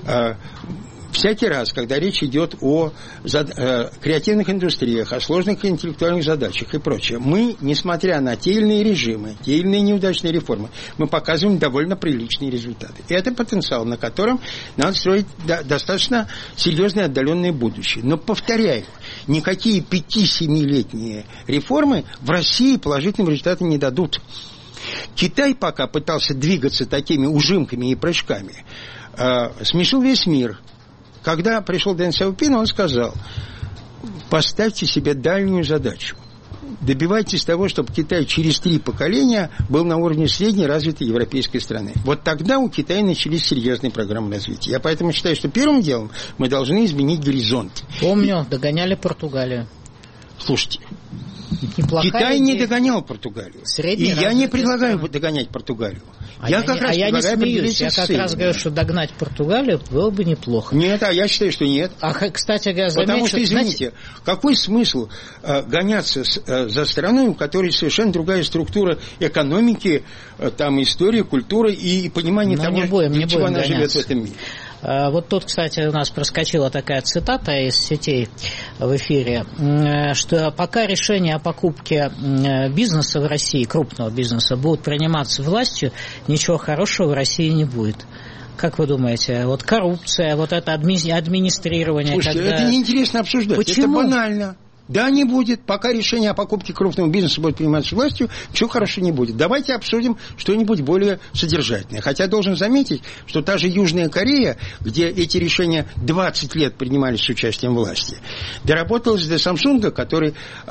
всякий раз, когда речь идет о креативных индустриях, о сложных интеллектуальных задачах и прочее, мы, несмотря на те или иные режимы, те или иные неудачные реформы, мы показываем довольно приличные результаты. И это потенциал, на котором надо строить достаточно серьезное отдаленное будущее. Но, повторяю, никакие 5-7-летние реформы в России положительным результатом не дадут. Китай пока пытался двигаться такими ужимками и прыжками. Смешил весь мир. Когда пришел Дэн Сяопин, он сказал, поставьте себе дальнюю задачу. Добивайтесь того, чтобы Китай через 3 поколения был на уровне средней развитой европейской страны. Вот тогда у Китая начались серьезные программы развития. Я поэтому считаю, что первым делом мы должны изменить горизонт. Помню, догоняли Португалию. Слушайте, неплохая Китай идея. не догонял Португалию. Средний и я не предлагаю страны. догонять Португалию. Я не смеюсь. Я как раз говорю, что догнать Португалию было бы неплохо. Нет, а я считаю, что нет. Кстати говоря, замечу... Потому что, извините, какой смысл гоняться за страной, у которой совершенно другая структура экономики, там, истории, культуры и понимание того, для чего она живет в этом мире. Вот тут, кстати, у нас проскочила такая цитата из сетей в эфире, что пока решения о покупке бизнеса в России, крупного бизнеса, будут приниматься властью, ничего хорошего в России не будет. Как вы думаете, вот коррупция, вот это администрирование... Слушайте, это неинтересно обсуждать. Почему? Это банально. Да, не будет. Пока решение о покупке крупного бизнеса будет приниматься властью, ничего хорошего не будет. Давайте обсудим что-нибудь более содержательное. Хотя должен заметить, что та же Южная Корея, где эти решения 20 лет принимались с участием власти, доработалась до Samsung, который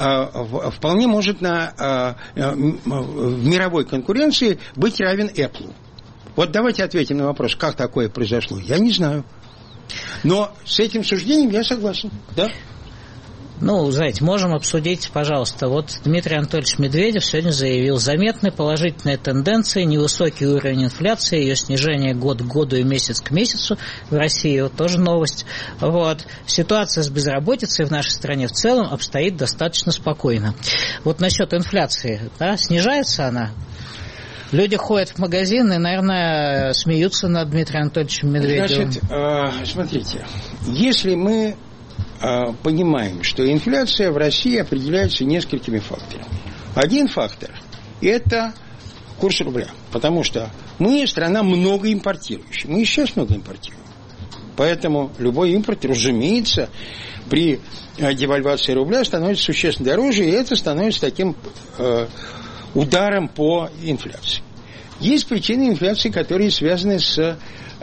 вполне может в мировой конкуренции быть равен Apple. Вот давайте ответим на вопрос, как такое произошло. Я не знаю. Но с этим суждением я согласен. Да? Ну, знаете, можем обсудить, пожалуйста. Вот Дмитрий Анатольевич Медведев сегодня заявил: заметны положительные тенденции, невысокий уровень инфляции, ее снижение год к году и месяц к месяцу в России. Вот тоже новость. Вот. Ситуация с безработицей в нашей стране в целом обстоит достаточно спокойно. Вот насчет инфляции, да, снижается она? Люди ходят в магазин и, наверное, смеются над Дмитрием Анатольевичем Медведевым. Значит, смотрите, если мы понимаем, что инфляция в России определяется несколькими факторами. Один фактор – это курс рубля, потому что мы страна много импортирующая. Мы и сейчас много импортируем. Поэтому любой импорт, разумеется, при девальвации рубля становится существенно дороже, и это становится таким ударом по инфляции. Есть причины инфляции, которые связаны с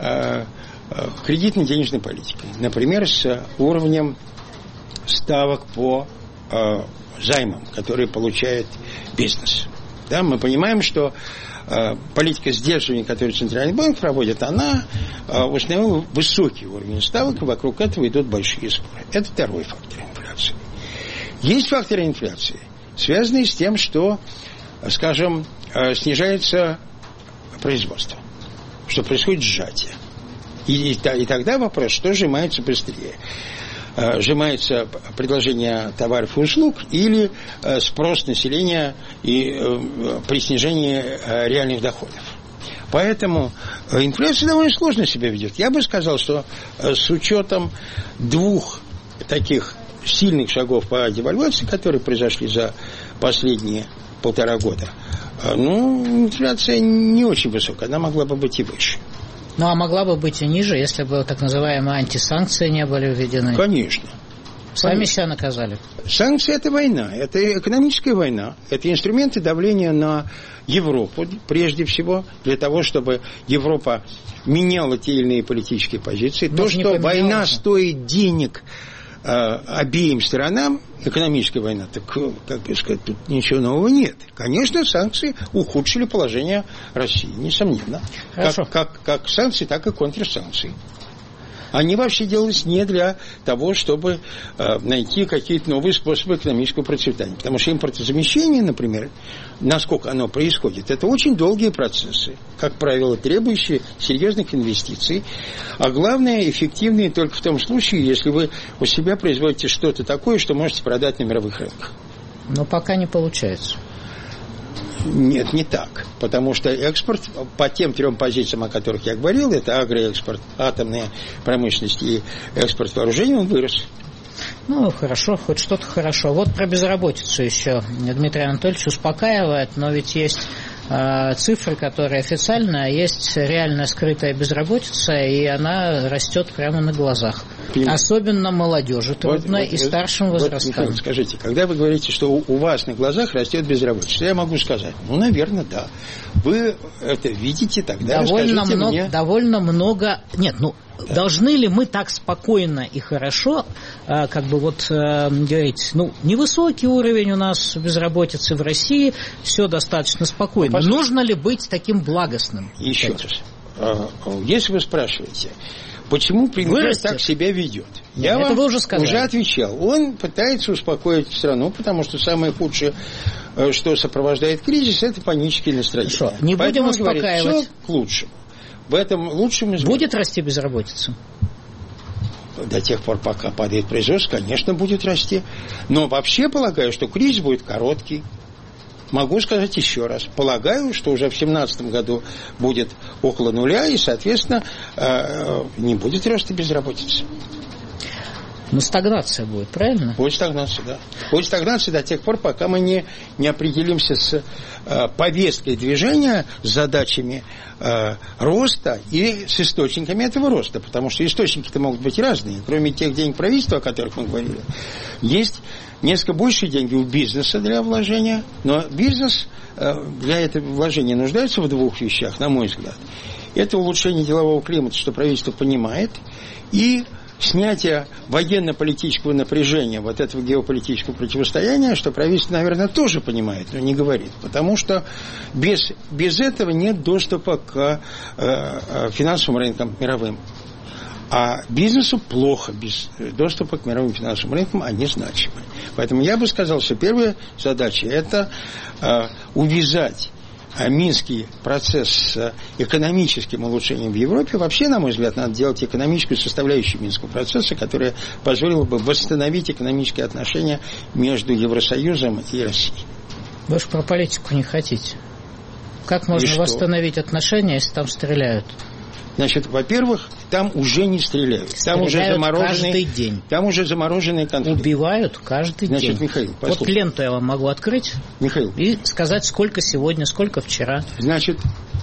кредитно-денежной политикой. Например, с уровнем ставок по займам, которые получает бизнес. Да, мы понимаем, что политика сдерживания, которую Центральный банк проводит, она установила высокий уровень ставок, и вокруг этого идут большие споры. Это второй фактор инфляции. Есть факторы инфляции, связанные с тем, что, скажем, снижается производство, что происходит сжатие. И тогда вопрос, что сжимается быстрее? Сжимается предложение товаров и услуг или спрос населения при снижении реальных доходов? Поэтому инфляция довольно сложно себя ведет. Я бы сказал, что с учетом двух таких сильных шагов по девальвации, которые произошли за последние 1,5 года, инфляция не очень высокая, она могла бы быть и выше. Ну, а могла бы быть и ниже, если бы так называемые антисанкции не были введены? Конечно. Сами себя наказали. Санкции – это война, это экономическая война, это инструменты давления на Европу, прежде всего, для того, чтобы Европа меняла те или иные политические позиции. То, что война стоит денег обеим сторонам, экономическая война, так, как бы сказать, тут ничего нового нет. Конечно, санкции ухудшили положение России, несомненно. Как санкции, так и контрсанкции. Они вообще делались не для того, чтобы найти какие-то новые способы экономического процветания. Потому что импортозамещение, например, насколько оно происходит, это очень долгие процессы, как правило, требующие серьезных инвестиций. А главное, эффективные только в том случае, если вы у себя производите что-то такое, что можете продать на мировых рынках. Но пока не получается. Нет, не так. Потому что экспорт по тем 3 позициям, о которых я говорил, это агроэкспорт, атомная промышленность и экспорт вооружений, он вырос. Ну, хорошо, хоть что-то хорошо. Вот про безработицу еще Дмитрий Анатольевич успокаивает, но ведь есть цифры, которые официально, а есть реально скрытая безработица, и она растет прямо на глазах. Особенно молодежи трудно и старшим возрастам. Михаил, скажите, когда вы говорите, что у вас на глазах растет безработица, что я могу сказать? Ну, наверное, да. Вы это видите, тогда расскажите мне. Довольно много... Нет, Да. Должны ли мы так спокойно и хорошо, говорить, невысокий уровень у нас безработицы в России, все достаточно спокойно. Нужно ли быть таким благостным? Еще раз. Если вы спрашиваете, почему премьер так себя ведет, я вам уже отвечал. Он пытается успокоить страну, потому что самое худшее, что сопровождает кризис, это панические настроения. Хорошо, не будем успокаивать. Говорит, все к лучшему. В этом лучшем из... Будет расти безработица? До тех пор, пока падает производство, конечно, будет расти. Но вообще полагаю, что кризис будет короткий. Могу сказать еще раз. Полагаю, что уже в 2017 году будет около нуля, и, соответственно, не будет роста безработицы. Но стагнация будет, правильно? Будет стагнация, да. Будет стагнация до тех пор, пока мы не определимся с повесткой движения, с задачами роста и с источниками этого роста. Потому что источники-то могут быть разные. Кроме тех денег правительства, о которых мы говорили, есть несколько больше денег у бизнеса для вложения. Но бизнес для этого вложения нуждается в двух вещах, на мой взгляд. Это улучшение делового климата, что правительство понимает, и снятие военно-политического напряжения, вот этого геополитического противостояния, что правительство, наверное, тоже понимает, но не говорит. Потому что без этого нет доступа к финансовым рынкам мировым. А бизнесу плохо без доступа к мировым финансовым рынкам, они значимы. Поэтому я бы сказал, что первая задача – это увязать Минский процесс с экономическим улучшением в Европе. Вообще, на мой взгляд, надо делать экономическую составляющую Минского процесса, которая позволила бы восстановить экономические отношения между Евросоюзом и Россией. Вы же про политику не хотите. Как можно восстановить отношения, если там стреляют? Значит, во-первых, там уже не стреляют. Там уже каждый день. Там уже замороженные конфликты. Убивают каждый день. Значит, Михаил, послушайте. Вот ленту я вам могу открыть, Михаил, и сказать, сколько сегодня, сколько вчера. Значит,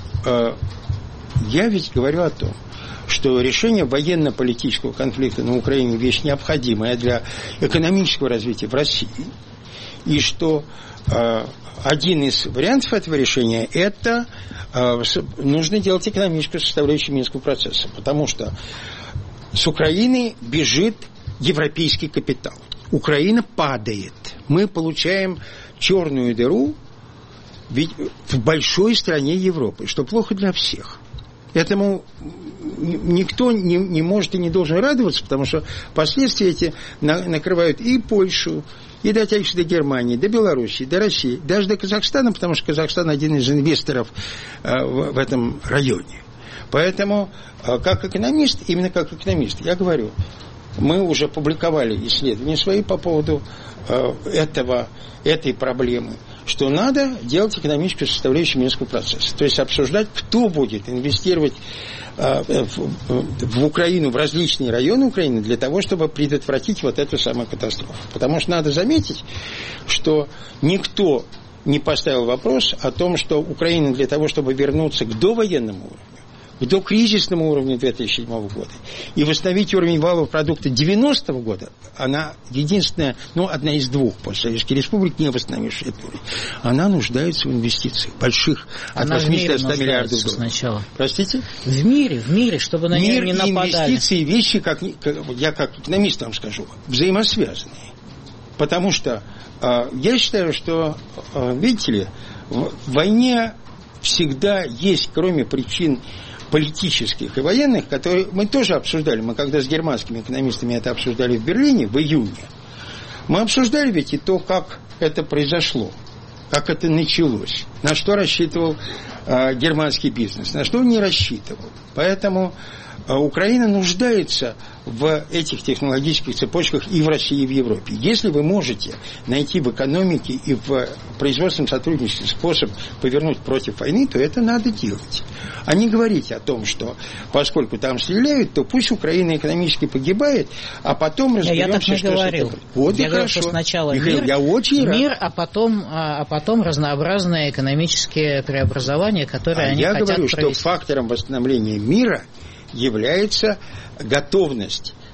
я ведь говорю о том, что решение военно-политического конфликта на Украине вещь необходимая для экономического развития в России. И что один из вариантов этого решения – это нужно делать экономическую составляющую Минского процесса, потому что с Украины бежит европейский капитал. Украина падает. Мы получаем черную дыру в большой стране Европы, что плохо для всех. Этому никто не может и не должен радоваться, потому что последствия эти накрывают и Польшу, и дотягиваются до Германии, до Белоруссии, до России, даже до Казахстана, потому что Казахстан один из инвесторов в этом районе. Поэтому, как экономист, именно как экономист, я говорю, мы уже публиковали исследования свои по поводу этой проблемы, что надо делать экономическую составляющую Минского процесса. То есть обсуждать, кто будет инвестировать в Украину, в различные районы Украины, для того, чтобы предотвратить вот эту самую катастрофу. Потому что надо заметить, что никто не поставил вопрос о том, что Украина для того, чтобы вернуться к довоенному уровню, к докризисному уровню 2007 года и восстановить уровень валового продукта 90-го года, она единственная, одна из двух постсоветских республик, не восстановившая этот уровень, она нуждается в инвестициях больших, от 80 до 100 миллиардов долларов. Сначала. Простите? В мире, чтобы на нее не нападали. Мир и инвестиции, вещи, я как экономист вам скажу, взаимосвязанные. Потому что я считаю, что, видите ли, в войне всегда есть, кроме причин политических и военных, которые мы тоже обсуждали. Мы когда с германскими экономистами это обсуждали в Берлине в июне, мы обсуждали ведь и то, как это произошло, как это началось, на что рассчитывал германский бизнес, на что он не рассчитывал. Поэтому Украина нуждается в этих технологических цепочках и в России, и в Европе. Если вы можете найти в экономике и в производственном сотрудничестве способ повернуть против войны, то это надо делать. А не говорить о том, что поскольку там стреляют, то пусть Украина экономически погибает, а потом разберемся, что говорил. Вот я и говорю, хорошо. Что сначала Михаил, я очень мир, рад. а потом разнообразные экономические преобразования, которые они хотят провести. Я говорю, что фактором восстановления мира является готовность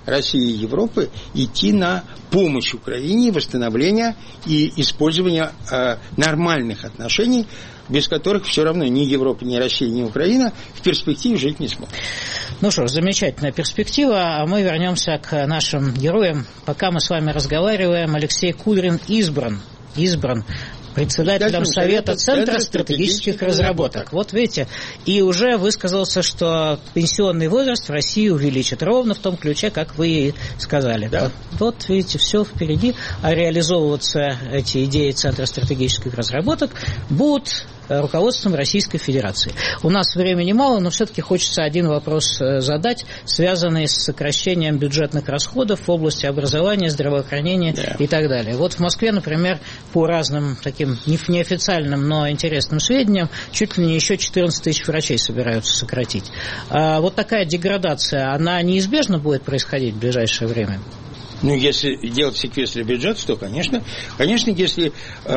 России и Европы идти на помощь Украине, восстановление и использование нормальных отношений, без которых все равно ни Европа, ни Россия, ни Украина в перспективе жить не смогут. Ну что ж, замечательная перспектива, а мы вернемся к нашим героям. Пока мы с вами разговариваем, Алексей Кудрин избран председателем Совета Центра стратегических разработок. Вот видите, и уже высказался, что пенсионный возраст в России увеличит. Ровно в том ключе, как вы и сказали. Да. Вот видите, все впереди. А реализовываться эти идеи Центра стратегических разработок будут руководством Российской Федерации. У нас времени мало, но все-таки хочется один вопрос задать, связанный с сокращением бюджетных расходов в области образования, здравоохранения и так далее. Вот в Москве, например, по разным таким неофициальным, но интересным сведениям, чуть ли не еще 14 тысяч врачей собираются сократить. А вот такая деградация, она неизбежно будет происходить в ближайшее время? Ну, если делать секвестр бюджета, то, конечно, если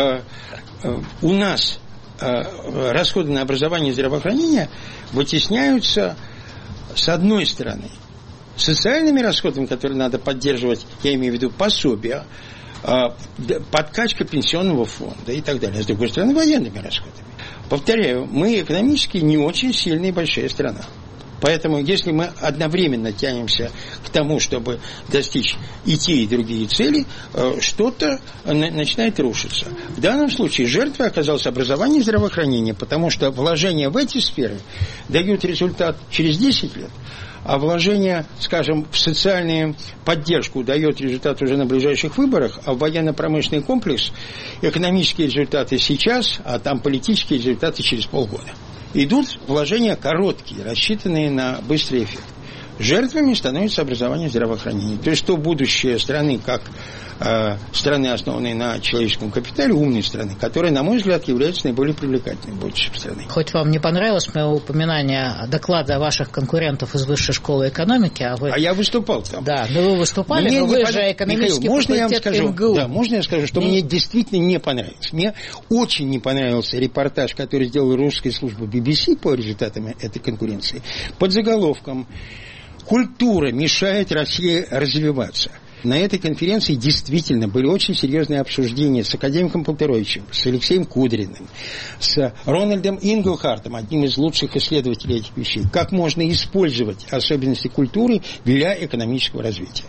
у нас расходы на образование и здравоохранение вытесняются, с одной стороны, социальными расходами, которые надо поддерживать, я имею в виду пособия, подкачка пенсионного фонда и так далее, а с другой стороны, военными расходами. Повторяю, мы экономически не очень сильная и большая страна. Поэтому, если мы одновременно тянемся к тому, чтобы достичь и те, и другие цели, что-то начинает рушиться. В данном случае жертвой оказалось образование и здравоохранение, потому что вложения в эти сферы дают результат через 10 лет, а вложение, скажем, в социальную поддержку дает результат уже на ближайших выборах, а в военно-промышленный комплекс экономические результаты сейчас, а там политические результаты через полгода. Идут вложения короткие, рассчитанные на быстрый эффект. Жертвами становится образование и здравоохранение. То есть то будущее страны, как страны, основанной на человеческом капитале, умной страны, которая, на мой взгляд, является наиболее привлекательной будущей страной. Хоть вам не понравилось мое упоминание доклада ваших конкурентов из Высшей школы экономики, А я выступал там. Да, вы выступали, но вы же экономический факультет МГУ. Да, можно я скажу, что мне действительно не понравилось. Мне очень не понравился репортаж, который сделала русская служба BBC по результатам этой конкуренции, под заголовком «Культура мешает России развиваться». На этой конференции действительно были очень серьезные обсуждения с академиком Полторовичем, с Алексеем Кудриным, с Рональдом Инглхартом, одним из лучших исследователей этих вещей, как можно использовать особенности культуры для экономического развития.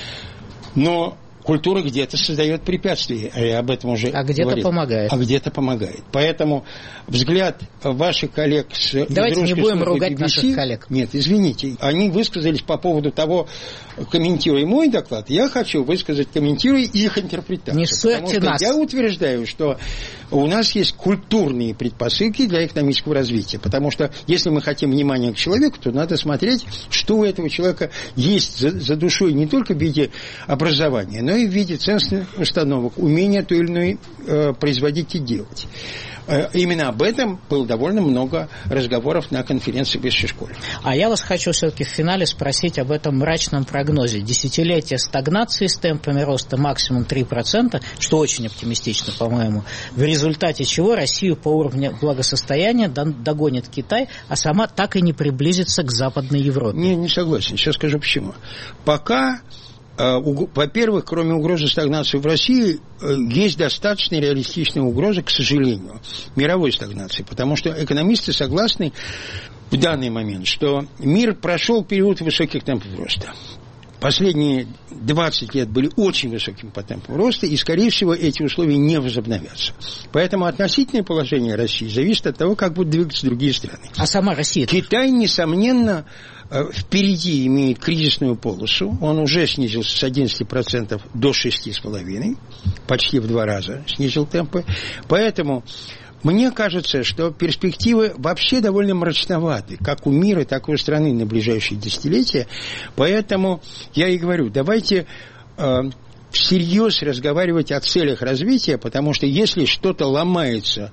Но культура где-то создает препятствия, я об этом уже говорил. Где-то помогает. А где-то помогает. Поэтому взгляд ваших коллег с... Давайте не будем ругать BBC, наших коллег. Нет, извините. Они высказались по поводу того, комментируя мой доклад, я хочу высказать, комментируя их интерпретацию. Не ссорьте нас. Я утверждаю, что у нас есть культурные предпосылки для экономического развития. Потому что если мы хотим внимания к человеку, то надо смотреть, что у этого человека есть за душой не только в виде образования, но и в виде ценностных установок, умения то или иное производить и делать. Именно об этом было довольно много разговоров на конференции в высшей школе. А я вас хочу все-таки в финале спросить об этом мрачном прогнозе. Десятилетие стагнации с темпами роста максимум 3%, что очень оптимистично, по-моему, в результате чего Россию по уровню благосостояния догонит Китай, а сама так и не приблизится к Западной Европе. Не согласен. Сейчас скажу почему. Пока... Во-первых, кроме угрозы стагнации в России, есть достаточно реалистичная угроза, к сожалению, мировой стагнации, потому что экономисты согласны в данный момент, что мир прошел период высоких темпов роста. Последние 20 лет были очень высокими по темпам роста, и, скорее всего, эти условия не возобновятся. Поэтому относительное положение России зависит от того, как будут двигаться другие страны. А сама Россия? Китай, несомненно, впереди имеет кризисную полосу. Он уже снизился с 11% до 6,5%. Почти в 2 раза снизил темпы. Поэтому мне кажется, что перспективы вообще довольно мрачноваты, как у мира, так и у страны на ближайшие 10-летия. Поэтому я и говорю, давайте всерьез разговаривать о целях развития, потому что если что-то ломается,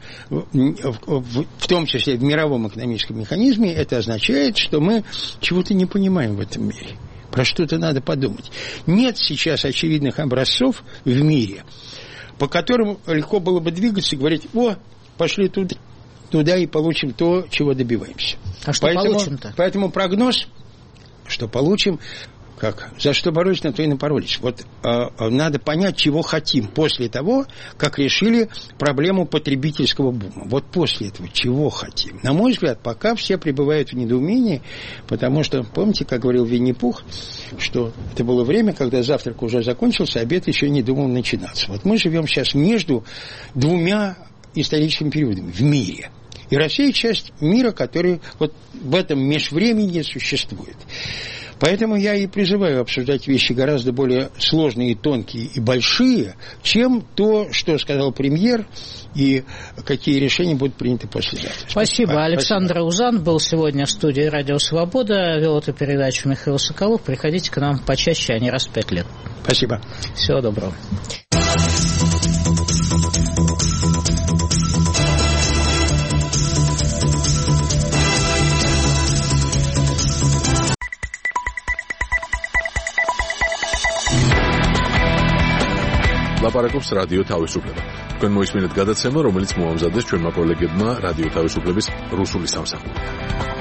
в том числе в мировом экономическом механизме, это означает, что мы чего-то не понимаем в этом мире. Про что-то надо подумать. Нет сейчас очевидных образцов в мире, по которым легко было бы двигаться и говорить: о, пошли туда и получим то, чего добиваемся. А что получим-то? Поэтому прогноз, что получим, как за что боролись, на то и напоролись. Вот надо понять, чего хотим после того, как решили проблему потребительского бума. Вот после этого чего хотим. На мой взгляд, пока все пребывают в недоумении, потому что, помните, как говорил Винни-Пух, что это было время, когда завтрак уже закончился, обед еще не думал начинаться. Вот мы живем сейчас между двумя историческими периодами в мире. И Россия часть мира, который вот в этом межвремени существует. Поэтому я и призываю обсуждать вещи гораздо более сложные, тонкие и большие, чем то, что сказал премьер, и какие решения будут приняты послезавтра. Спасибо. Александр Аузан был сегодня в студии «Радио Свобода». Вел эту передачу Михаил Соколов. Приходите к нам почаще, а не раз в 5 лет. Спасибо. Всего доброго. ლაპარაკობს რადიო თავისუფლება. თქვენ მოისმინეთ გადაცემა, რომელიც მოამზადეს ჩვენმა კოლეგებმა რადიო თავისუფლების რუსული სამსახურიდან.